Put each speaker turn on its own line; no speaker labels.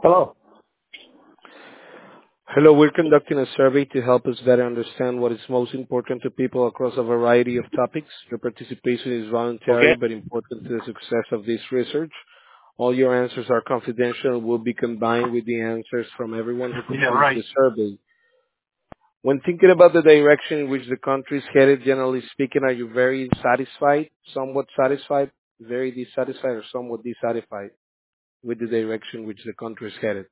Hello.
Hello, we're conducting a survey to help us better understand what is most important to people across a variety of topics. Your participation is voluntary
Okay.
but important to the success of this research. All your answers are confidential and will be combined with the answers from everyone who
Yeah,
completes
right.
the survey. When thinking about the direction in which the country is headed, generally speaking, are you very satisfied, somewhat satisfied, very dissatisfied, or somewhat dissatisfied with the direction which the country is headed?